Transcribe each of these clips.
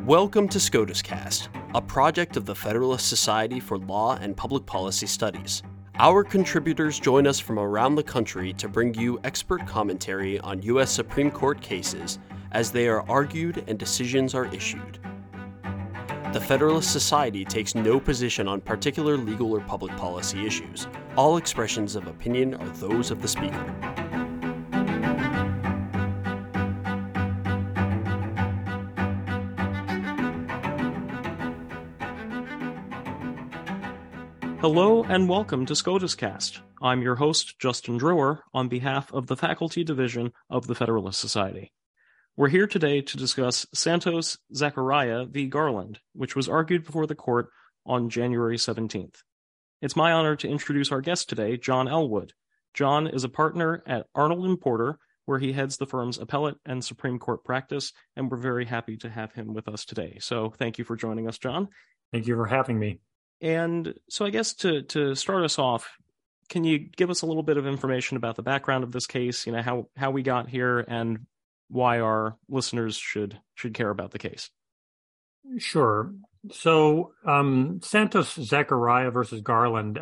Welcome to SCOTUS Cast, a project of the Federalist Society for Law and Public Policy Studies. Our contributors join us from around the country to bring you expert commentary on U.S. Supreme Court cases as they are argued and decisions are issued. The Federalist Society takes no position on particular legal or public policy issues. All expressions of opinion are those of the speaker. Hello and welcome to SCOTUS Cast. I'm your host, Justin Drewer, on behalf of the Faculty Division of the Federalist Society. We're here today to discuss Santos Zachariah v. Garland, which was argued before the court on January 17th. It's my honor to introduce our guest today, John Elwood. John is a partner at Arnold & Porter, where he heads the firm's appellate and Supreme Court practice, and we're very happy to have him with us today. So thank you for joining us, John. Thank you for having me. And so I guess to start us off, can you give us a little bit of information about the background of this case, how we got here and why our listeners should care about the case? Sure. So Santos Zachariah versus Garland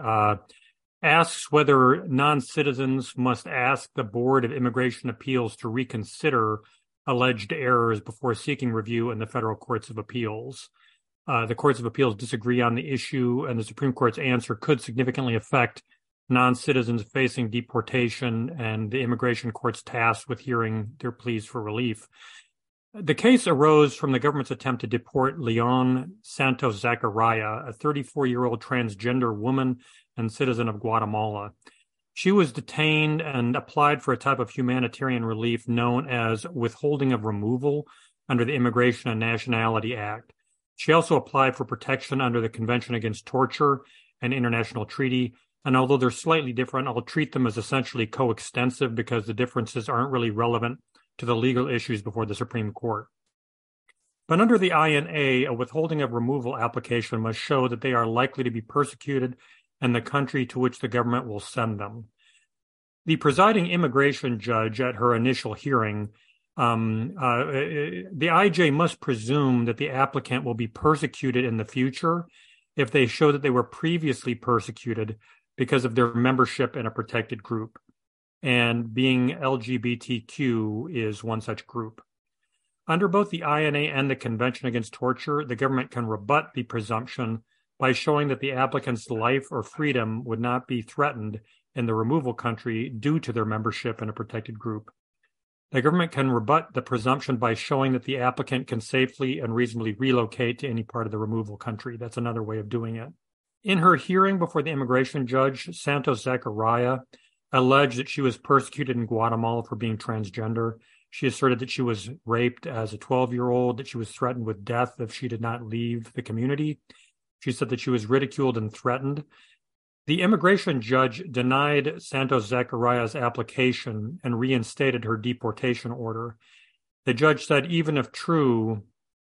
asks whether non-citizens must ask the Board of Immigration Appeals to reconsider alleged errors before seeking review in the federal courts of appeals. The courts of appeals disagree on the issue, and the Supreme Court's answer could significantly affect non-citizens facing deportation and the immigration court's tasked with hearing their pleas for relief. The case arose from the government's attempt to deport Leon Santos Zachariah, a 34-year-old transgender woman and citizen of Guatemala. She was detained and applied for a type of humanitarian relief known as withholding of removal under the Immigration and Nationality Act. She also applied for protection under the Convention Against Torture and International Treaty. And although they're slightly different, I'll treat them as essentially coextensive because the differences aren't really relevant to the legal issues before the Supreme Court. But under the INA, a withholding of removal application must show that they are likely to be persecuted in the country to which the government will send them. The presiding immigration judge at her initial hearing the IJ must presume that the applicant will be persecuted in the future if they show that they were previously persecuted because of their membership in a protected group. And being LGBTQ is one such group. Under both the INA and the Convention Against Torture, the government can rebut the presumption by showing that the applicant's life or freedom would not be threatened in the removal country due to their membership in a protected group. The government can rebut the presumption by showing that the applicant can safely and reasonably relocate to any part of the removal country. That's another way of doing it. In her hearing before the immigration judge, Santos Zachariah alleged that she was persecuted in Guatemala for being transgender. She asserted that she was raped as a 12-year-old, that she was threatened with death if she did not leave the community. She said that she was ridiculed and threatened. The immigration judge denied Santos Zachariah's application and reinstated her deportation order. The judge said even if true,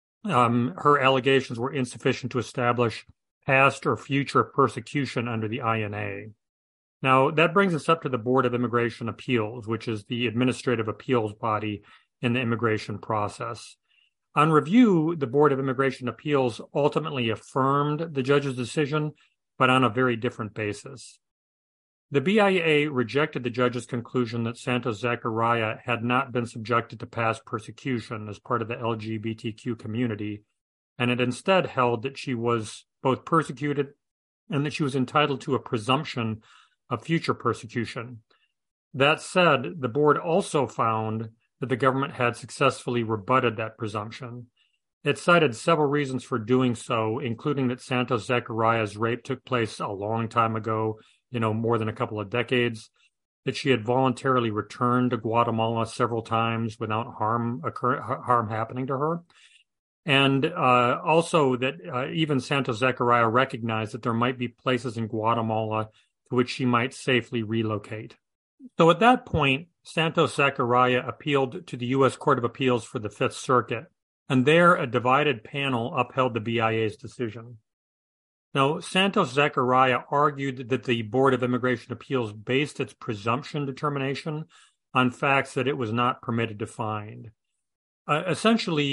her allegations were insufficient to establish past or future persecution under the INA. Now, that brings us up to the Board of Immigration Appeals, which is the administrative appeals body in the immigration process. On review, the Board of Immigration Appeals ultimately affirmed the judge's decision, but on a very different basis. The BIA rejected the judge's conclusion that Santos Zachariah had not been subjected to past persecution as part of the LGBTQ community, and it instead held that she was both persecuted and that she was entitled to a presumption of future persecution. That said, the board also found that the government had successfully rebutted that presumption. It cited several reasons for doing so, including that Santos Zachariah's rape took place a long time ago, more than a couple of decades, that she had voluntarily returned to Guatemala several times without harm happening to her, and also that even Santos Zachariah recognized that there might be places in Guatemala to which she might safely relocate. So at that point, Santos Zachariah appealed to the U.S. Court of Appeals for the Fifth Circuit, and there a divided panel upheld the BIA's decision. Now, Santos Zachariah argued that the Board of Immigration Appeals based its presumption determination on facts that it was not permitted to find. Essentially,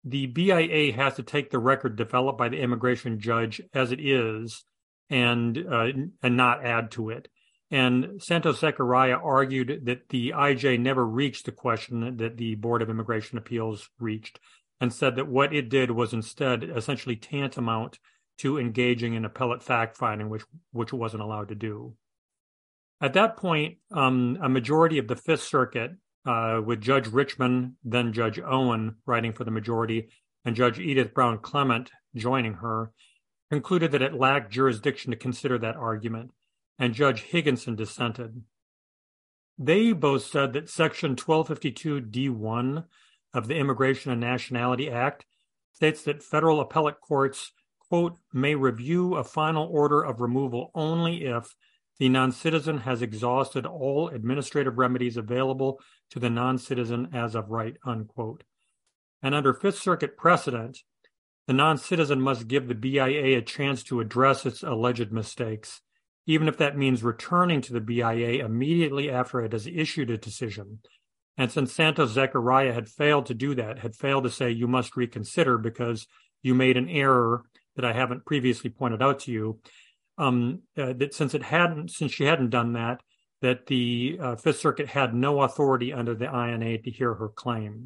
the BIA has to take the record developed by the immigration judge as it is and not add to it. And Santos-Zachariah argued that the IJ never reached the question that the Board of Immigration Appeals reached, and said that what it did was instead essentially tantamount to engaging in appellate fact-finding, which it wasn't allowed to do. At that point, a majority of the Fifth Circuit, with Judge Richman, then Judge Owen writing for the majority, and Judge Edith Brown Clement joining her, concluded that it lacked jurisdiction to consider that argument, and Judge Higginson dissented. They both said that Section 1252 D1 of the Immigration and Nationality Act states that federal appellate courts, quote, may review a final order of removal only if the non-citizen has exhausted all administrative remedies available to the non-citizen as of right, unquote. And under Fifth Circuit precedent, the non-citizen must give the BIA a chance to address its alleged mistakes, even if that means returning to the BIA immediately after it has issued a decision. And since Santos-Zachariah had failed to do that, had failed to say you must reconsider because you made an error that I haven't previously pointed out to you, that since she hadn't done that, that the Fifth Circuit had no authority under the INA to hear her claim.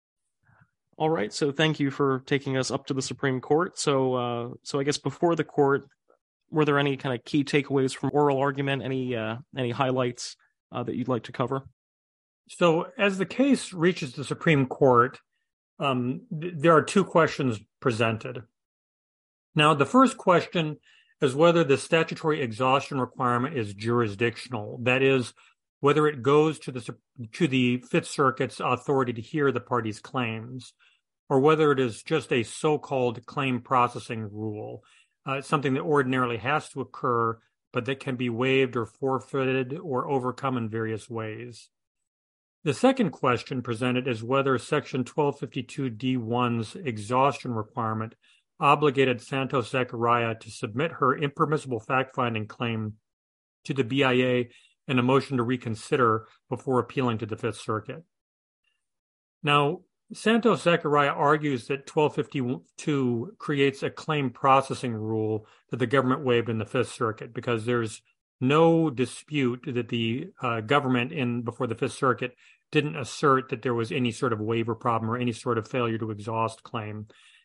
All right, so thank you for taking us up to the Supreme Court. So I guess before the court, were there any kind of key takeaways from oral argument? Any highlights that you'd like to cover? So as the case reaches the Supreme Court, there are two questions presented. Now, the first question is whether the statutory exhaustion requirement is jurisdictional. That is, whether it goes to the Fifth Circuit's authority to hear the party's claims, or whether it is just a so-called claim processing rule, something that ordinarily has to occur, but that can be waived or forfeited or overcome in various ways. The second question presented is whether Section 1252 D1's exhaustion requirement obligated Santos-Zachariah to submit her impermissible fact-finding claim to the BIA in a motion to reconsider before appealing to the Fifth Circuit. Now, Santos-Zachariah argues that 1252 creates a claim processing rule that the government waived in the Fifth Circuit because there's no dispute that the government before the Fifth Circuit didn't assert that there was any sort of waiver problem or any sort of failure to exhaust claim.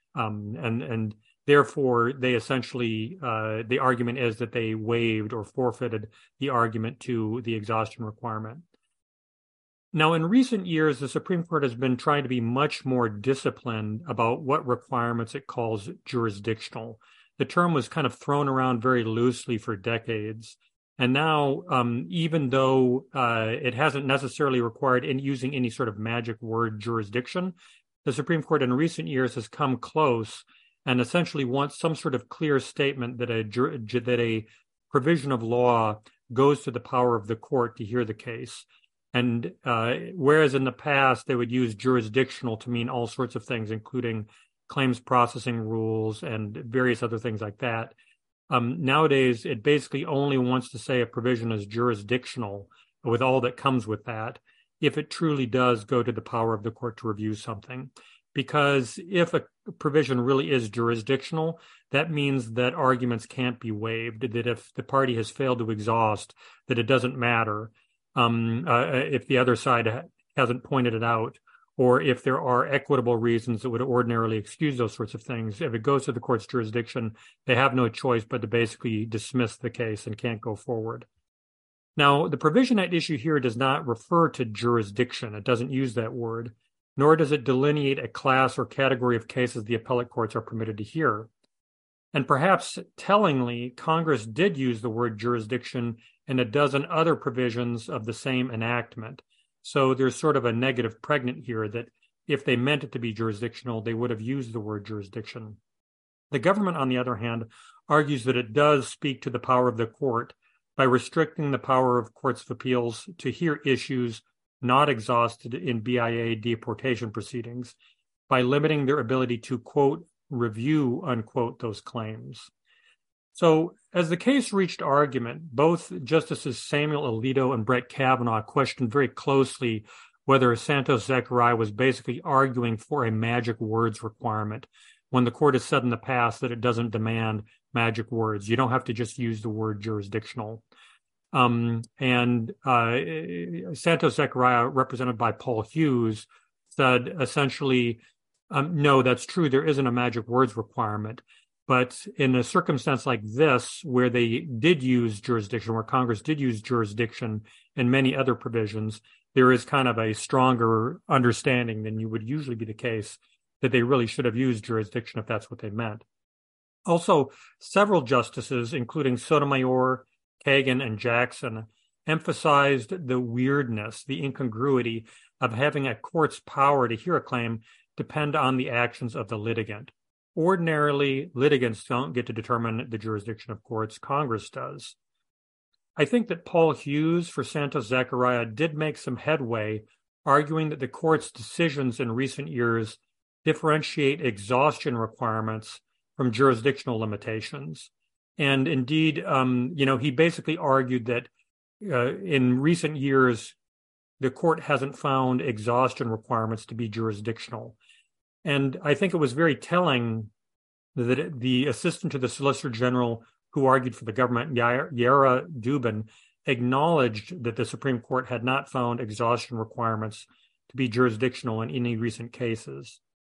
And therefore, they essentially, the argument is that they waived or forfeited the argument to the exhaustion requirement. Now, in recent years, the Supreme Court has been trying to be much more disciplined about what requirements it calls jurisdictional. The term was kind of thrown around very loosely for decades. And now, even though it hasn't necessarily required using any sort of magic word jurisdiction, the Supreme Court in recent years has come close and essentially wants some sort of clear statement that a provision of law goes to the power of the court to hear the case. And whereas in the past they would use jurisdictional to mean all sorts of things, including claims processing rules and various other things like that, nowadays it basically only wants to say a provision is jurisdictional with all that comes with that, if it truly does go to the power of the court to review something. Because if a provision really is jurisdictional, that means that arguments can't be waived, that if the party has failed to exhaust, that it doesn't matter if the other side hasn't pointed it out, or if there are equitable reasons that would ordinarily excuse those sorts of things. If it goes to the court's jurisdiction, they have no choice but to basically dismiss the case and can't go forward. Now, the provision at issue here does not refer to jurisdiction. It doesn't use that word, nor does it delineate a class or category of cases the appellate courts are permitted to hear. And perhaps tellingly, Congress did use the word jurisdiction in a dozen other provisions of the same enactment. So there's sort of a negative pregnant here that if they meant it to be jurisdictional, they would have used the word jurisdiction. The government, on the other hand, argues that it does speak to the power of the court by restricting the power of courts of appeals to hear issues not exhausted in BIA deportation proceedings by limiting their ability to, quote, review, unquote, those claims. So as the case reached argument, both Justices Samuel Alito and Brett Kavanaugh questioned very closely whether Santos Zachariah was basically arguing for a magic words requirement when the court has said in the past that it doesn't demand magic words. You don't have to just use the word jurisdictional. Santos Zachariah, represented by Paul Hughes, said essentially, no, that's true. There isn't a magic words requirement. But in a circumstance like this, where they did use jurisdiction, where Congress did use jurisdiction and many other provisions, there is kind of a stronger understanding than you would usually be the case that they really should have used jurisdiction if that's what they meant. Also, several justices, including Sotomayor, Kagan, and Jackson, emphasized the weirdness, the incongruity of having a court's power to hear a claim depend on the actions of the litigant. Ordinarily, litigants don't get to determine the jurisdiction of courts. Congress does. I think that Paul Hughes for Santos Zachariah did make some headway, arguing that the court's decisions in recent years differentiate exhaustion requirements from jurisdictional limitations. And indeed, he basically argued that in recent years, the court hasn't found exhaustion requirements to be jurisdictional. And I think it was very telling that the assistant to the Solicitor General who argued for the government, Yara Dubin, acknowledged that the Supreme Court had not found exhaustion requirements to be jurisdictional in any recent cases.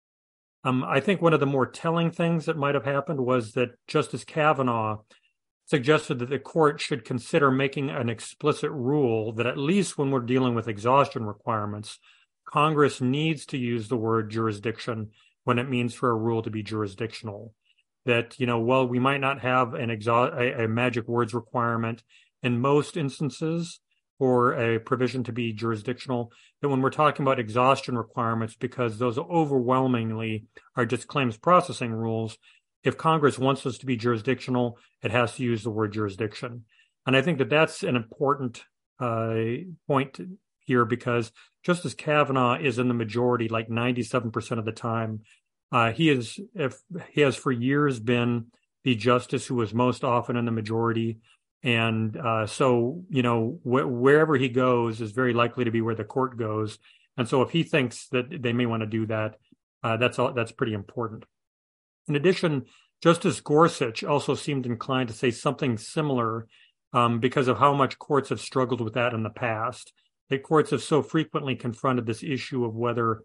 I think one of the more telling things that might have happened was that Justice Kavanaugh suggested that the court should consider making an explicit rule that at least when we're dealing with exhaustion requirements, Congress needs to use the word jurisdiction when it means for a rule to be jurisdictional. That, while we might not have a magic words requirement in most instances for a provision to be jurisdictional, that when we're talking about exhaustion requirements, because those overwhelmingly are just claims processing rules, if Congress wants us to be jurisdictional, it has to use the word jurisdiction. And I think that that's an important point here, because Justice Kavanaugh is in the majority like 97% of the time. He has for years been the justice who was most often in the majority. And so, wherever he goes is very likely to be where the court goes. And so if he thinks that they may want to do that, that's pretty important. In addition, Justice Gorsuch also seemed inclined to say something similar because of how much courts have struggled with that in the past. That courts have so frequently confronted this issue of whether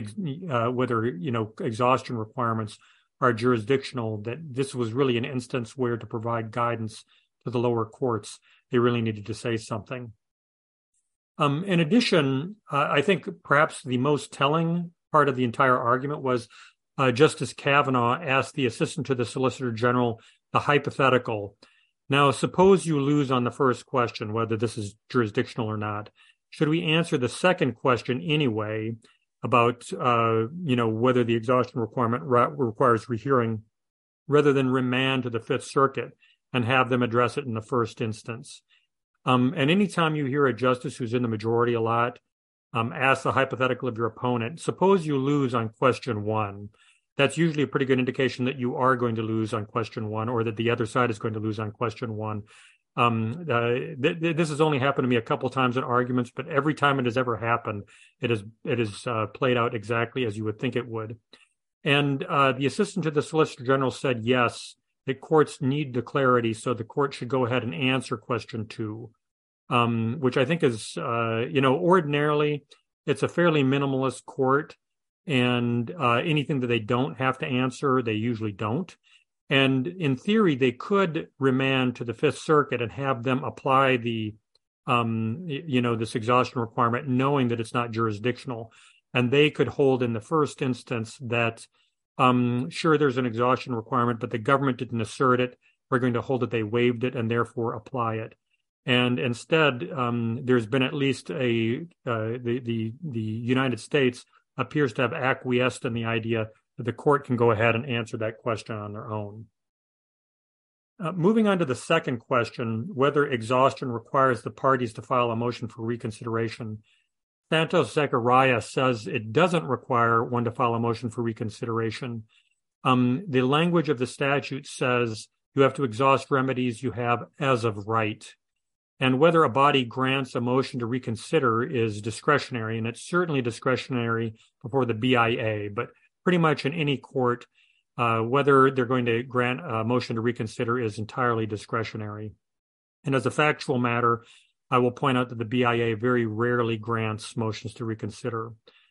exhaustion requirements are jurisdictional, that this was really an instance where, to provide guidance to the lower courts, they really needed to say something. In addition, I think perhaps the most telling part of the entire argument was Justice Kavanaugh asked the assistant to the Solicitor General the hypothetical. Now, suppose you lose on the first question, whether this is jurisdictional or not. Should we answer the second question anyway about, whether the exhaustion requirement requires rehearing, rather than remand to the Fifth Circuit and have them address it in the first instance? And anytime you hear a justice who's in the majority a lot ask the hypothetical of your opponent, suppose you lose on question one. That's usually a pretty good indication that you are going to lose on question one, or that the other side is going to lose on question one. This has only happened to me a couple times in arguments, but every time it has ever happened, it is played out exactly as you would think it would. And the assistant to the Solicitor General said, yes, that courts need the clarity, so the court should go ahead and answer question two, which I think is, ordinarily it's a fairly minimalist court, and anything that they don't have to answer, they usually don't. And in theory, they could remand to the Fifth Circuit and have them apply the, this exhaustion requirement, knowing that it's not jurisdictional. And they could hold in the first instance that, sure, there's an exhaustion requirement, but the government didn't assert it. We're going to hold that they waived it and therefore apply it. And instead, there's been at least the United States appears to have acquiesced in the idea that the court can go ahead and answer that question on their own. Moving on to the second question, whether exhaustion requires the parties to file a motion for reconsideration, Santos Zachariah says it doesn't require one to file a motion for reconsideration. The language of the statute says you have to exhaust remedies you have as of right. And whether a body grants a motion to reconsider is discretionary, and it's certainly discretionary before the BIA, but pretty much in any court, whether they're going to grant a motion to reconsider is entirely discretionary. And as a factual matter, I will point out that the BIA very rarely grants motions to reconsider.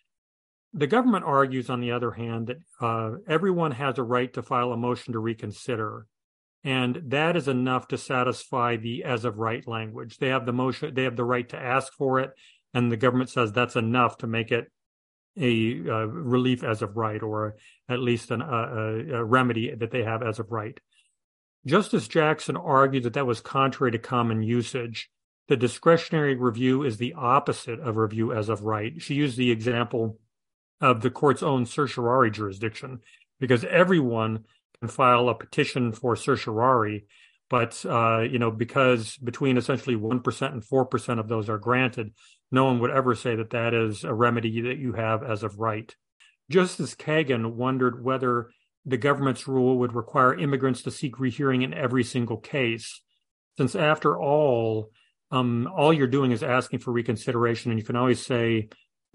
The government argues, on the other hand, that everyone has a right to file a motion to reconsider, and that is enough to satisfy the as of right language. They have the right to ask for it, and the government says that's enough to make it a relief as of right, or at least a remedy that they have as of right. Justice Jackson argued that was contrary to common usage. The discretionary review is the opposite of review as of right. She used the example of the court's own certiorari jurisdiction, because everyone can file a petition for certiorari, but because between essentially 1% and 4% of those are granted, no one would ever say that that is a remedy that you have as of right. Justice Kagan wondered whether the government's rule would require immigrants to seek rehearing in every single case, since after all you're doing is asking for reconsideration, and you can always say,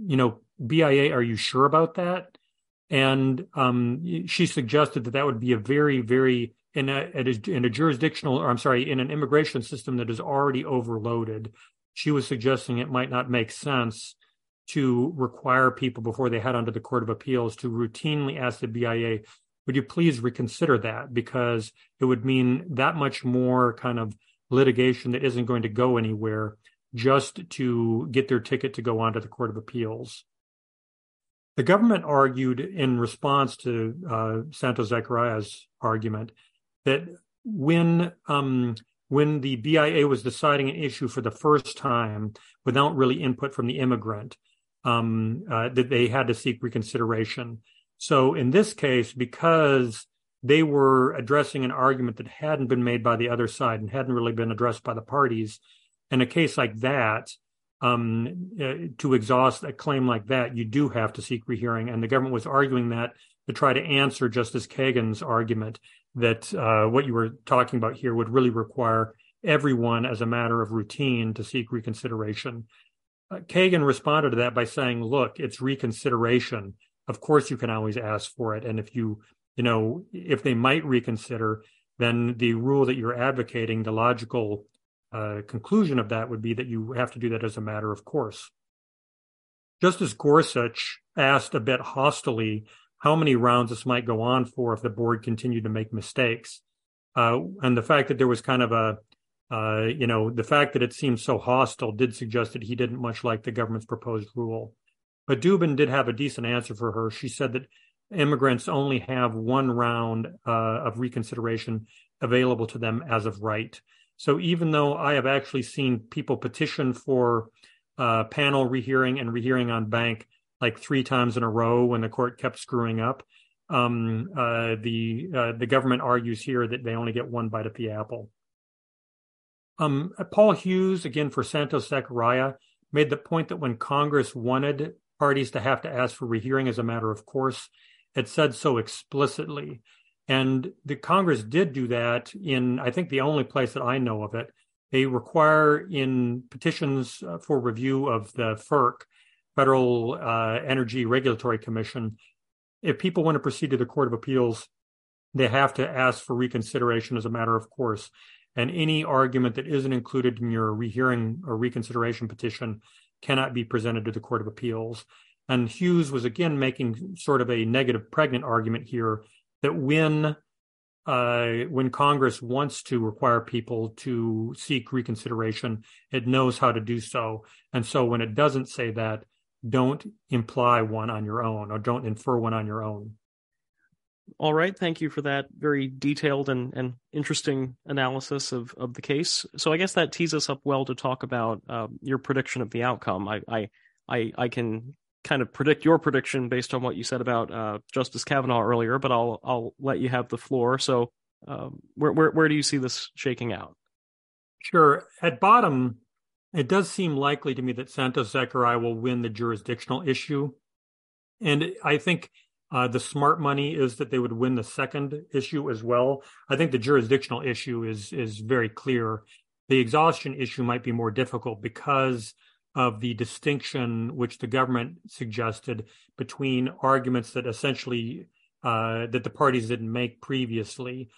BIA, are you sure about that? And she suggested that would be a very, very in a jurisdictional, or I'm sorry, in an immigration system that is already overloaded. She was suggesting it might not make sense to require people before they head onto the Court of Appeals to routinely ask the BIA, would you please reconsider that? Because it would mean that much more kind of litigation that isn't going to go anywhere just to get their ticket to go onto the Court of Appeals. The government argued in response to Santos-Zacaria's argument that when the BIA was deciding an issue for the first time without really input from the immigrant, that they had to seek reconsideration. So in this case, because they were addressing an argument that hadn't been made by the other side and hadn't really been addressed by the parties, in a case like that, to exhaust a claim like that, you do have to seek rehearing. And the government was arguing that to try to answer Justice Kagan's argument that what you were talking about here would really require everyone as a matter of routine to seek reconsideration. Kagan responded to that by saying, look, it's reconsideration. Of course, you can always ask for it. And if they might reconsider, then the rule that you're advocating, the logical conclusion of that would be that you have to do that as a matter of course. Justice Gorsuch asked a bit hostilely how many rounds this might go on for if the board continued to make mistakes. And the fact that there was kind of the fact that it seemed so hostile did suggest that he didn't much like the government's proposed rule. But Dubin did have a decent answer for her. She said that immigrants only have one round of reconsideration available to them as of right. So even though I have actually seen people petition for panel rehearing and rehearing en banc like 3 times in a row when the court kept screwing up, the government argues here that they only get one bite at the apple. Paul Hughes, again for Santos-Zachariah, made the point that when Congress wanted parties to have to ask for rehearing as a matter of course, it said so explicitly. And the Congress did do that in, I think, the only place that I know of it. They require in petitions for review of the FERC, Federal Energy Regulatory Commission, if people want to proceed to the Court of Appeals, they have to ask for reconsideration as a matter of course. And any argument that isn't included in your rehearing or reconsideration petition cannot be presented to the Court of Appeals. And Hughes was again making sort of a negative pregnant argument here that when Congress wants to require people to seek reconsideration, it knows how to do so. And so when it doesn't say that, don't imply one on your own or don't infer one on your own. All right. Thank you for that very detailed and interesting analysis of the case. So I guess that tees us up well to talk about your prediction of the outcome. I can kind of predict your prediction based on what you said about Justice Kavanaugh earlier, but I'll let you have the floor. So where do you see this shaking out? Sure. At bottom, it does seem likely to me that Santos-Zachariah will win the jurisdictional issue. And I think the smart money is that they would win the second issue as well. I think the jurisdictional issue is very clear. The exhaustion issue might be more difficult because of the distinction which the government suggested between arguments that essentially that the parties didn't make previously,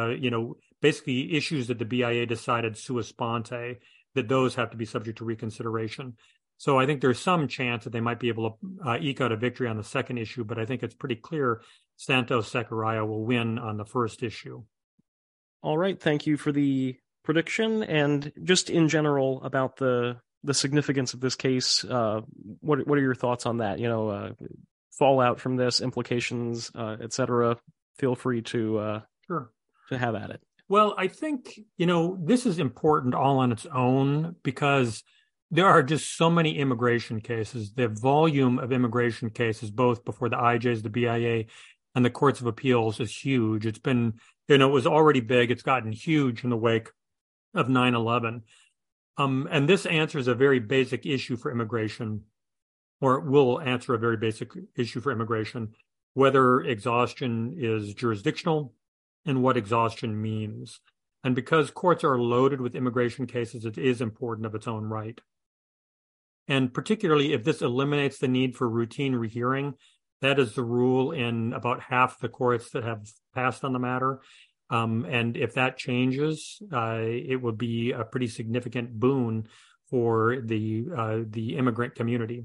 basically issues that the BIA decided sua sponte, that those have to be subject to reconsideration. So I think there's some chance that they might be able to eke out a victory on the second issue, but I think it's pretty clear Santos-Zachariah will win on the first issue. All right, thank you for the prediction. And just in general about the significance of this case, what are your thoughts on that? Fallout from this, implications, etc. Feel free to Sure. to have at it. Well, I think, this is important all on its own because there are just so many immigration cases. The volume of immigration cases, both before the IJs, the BIA, and the courts of appeals is huge. It's been, it was already big. It's gotten huge in the wake of 9/11. And this answers a very basic issue for immigration, or it will answer a very basic issue for immigration, whether exhaustion is jurisdictional and what exhaustion means. And because courts are loaded with immigration cases, it is important of its own right. And particularly if this eliminates the need for routine rehearing, that is the rule in about half the courts that have passed on the matter. And if that changes, it would be a pretty significant boon for the immigrant community.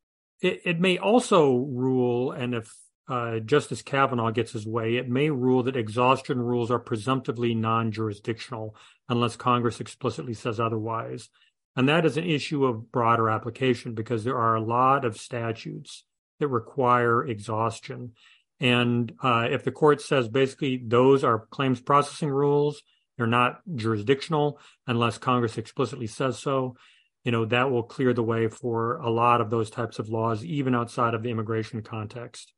It may also rule, and if Justice Kavanaugh gets his way, it may rule that exhaustion rules are presumptively non-jurisdictional unless Congress explicitly says otherwise. And that is an issue of broader application because there are a lot of statutes that require exhaustion. And if the court says basically those are claims processing rules, they're not jurisdictional unless Congress explicitly says so, that will clear the way for a lot of those types of laws, even outside of the immigration context.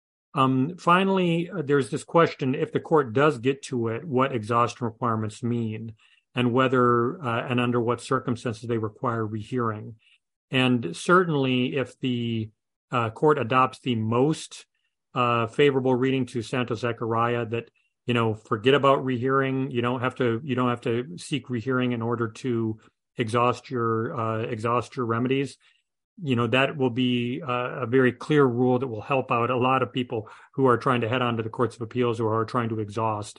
Finally, there's this question, if the court does get to it, what exhaustion requirements mean and whether and under what circumstances they require rehearing. And certainly if the court adopts the most favorable reading to Santos-Zachariah, that forget about rehearing. You don't have to seek rehearing in order to exhaust your remedies. That will be a very clear rule that will help out a lot of people who are trying to head on to the courts of appeals or are trying to exhaust.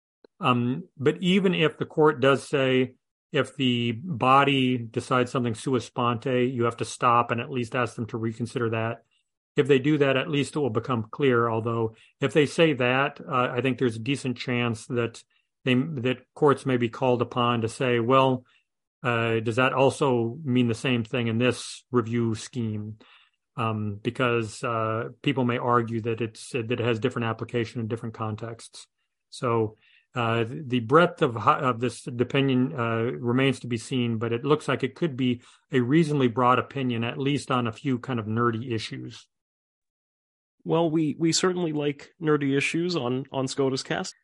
But even if the court does say, if the body decides something sua sponte, you have to stop and at least ask them to reconsider that. If they do that, at least it will become clear. Although if they say that, I think there's a decent chance that that courts may be called upon to say, well, does that also mean the same thing in this review scheme? Because people may argue that it has different application in different contexts. So the breadth of this opinion remains to be seen, but it looks like it could be a reasonably broad opinion, at least on a few kind of nerdy issues. Well, we certainly like nerdy issues on SCOTUS Cast.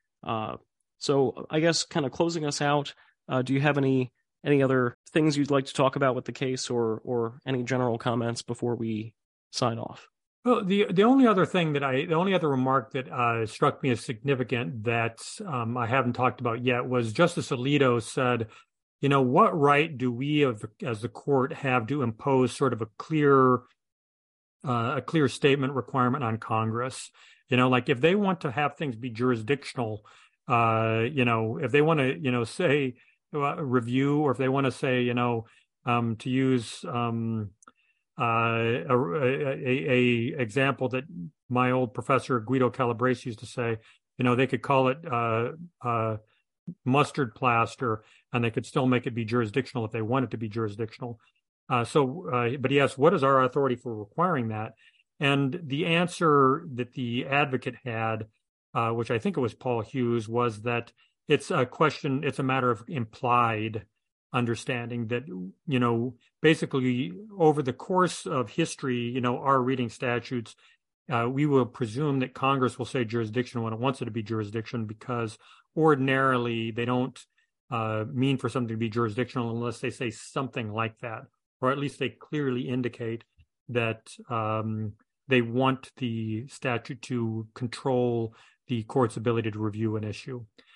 So I guess kind of closing us out, do you have any other things you'd like to talk about with the case or any general comments before we sign off? Well, the only other remark that struck me as significant that I haven't talked about yet was Justice Alito said, what right do we as the court have to impose sort of a clear statement requirement on Congress? Like if they want to have things be jurisdictional, if they want to, say review, or if they want to say, to use a example that my old professor Guido Calabrese used to say, they could call it mustard plaster, and they could still make it be jurisdictional if they want it to be jurisdictional. But he asked, what is our authority for requiring that? And the answer that the advocate had, which I think it was Paul Hughes, was that it's a matter of implied understanding that, basically over the course of history, our reading statutes, we will presume that Congress will say jurisdiction when it wants it to be jurisdiction, because ordinarily they don't mean for something to be jurisdictional unless they say something like that, or at least they clearly indicate that they want the statute to control the court's ability to review an issue.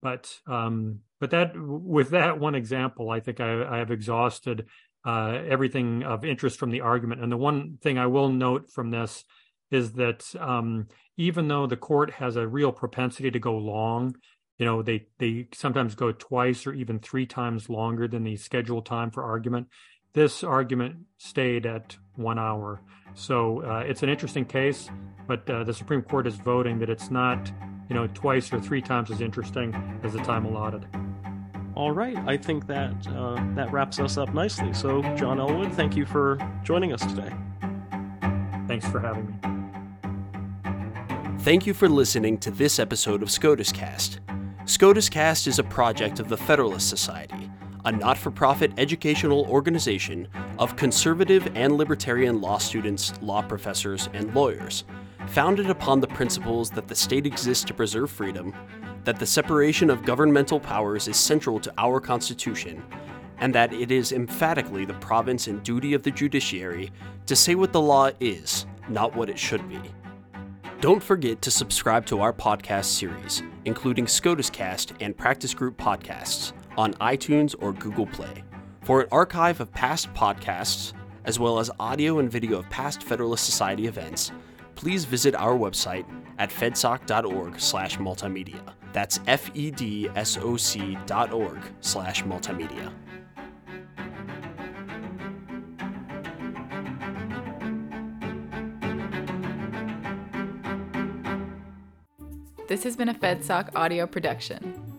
But that with that one example, I think I have exhausted everything of interest from the argument. And the one thing I will note from this is that even though the court has a real propensity to go long, they sometimes go twice or even 3 times longer than the scheduled time for argument. This argument stayed at 1 hour. So it's an interesting case, but the Supreme Court is voting that it's not, twice or 3 times as interesting as the time allotted. All right. I think that that wraps us up nicely. So, John Elwood, thank you for joining us today. Thanks for having me. Thank you for listening to this episode of SCOTUS Cast. SCOTUS Cast is a project of the Federalist Society, a not-for-profit educational organization of conservative and libertarian law students, law professors, and lawyers, founded upon the principles that the state exists to preserve freedom, that the separation of governmental powers is central to our Constitution, and that it is emphatically the province and duty of the judiciary to say what the law is, not what it should be. Don't forget to subscribe to our podcast series, including SCOTUS Cast and Practice Group podcasts, on iTunes or Google Play. For an archive of past podcasts, as well as audio and video of past Federalist Society events, please visit our website at fedsoc.org/multimedia. That's fedsoc.org/multimedia. This has been a FedSoc audio production.